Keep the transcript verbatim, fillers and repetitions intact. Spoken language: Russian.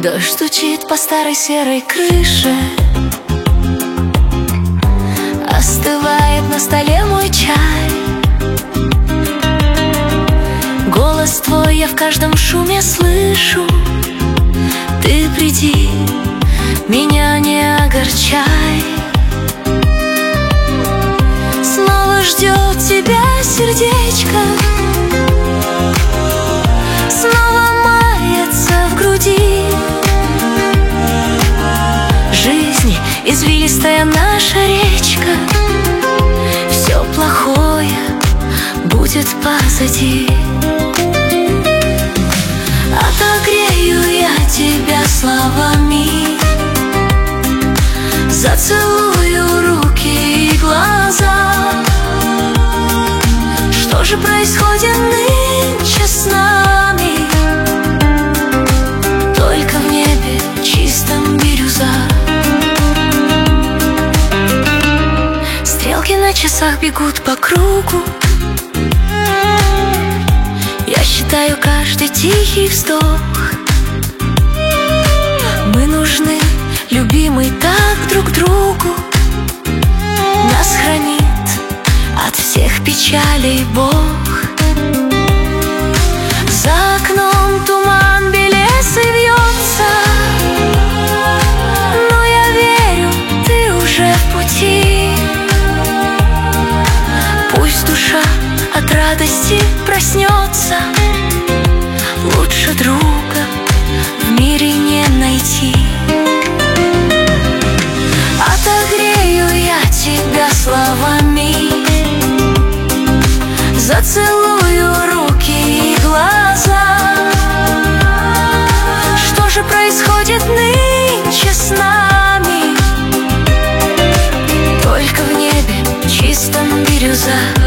Дождь стучит по старой серой крыше, остывает на столе мой чай. Голос твой я в каждом шуме слышу. Ты приди, меня не огорчай. Снова ждет тебя сердечко, снова мается в груди. Жизнь — извилистая наша речка, все плохое будет позади. Отогрею я тебя словами, зацелую руки и глаза. Что же происходит нынче с нами? Только в небе чистом бирюза. Стрелки на часах бегут по кругу. Я считаю каждый тихий вздох. Мы нужны, любимый, так друг другу. Нас хранит от всех печалей Бог. За окном туман белесый вьется, но я верю, ты уже в пути. Пусть душа от радости проснется, лучше друга в мире не найти. Отогрею я тебя словами, зацелую руки и глаза. Что же происходит нынче с нами? Только в небе чистом бирюза.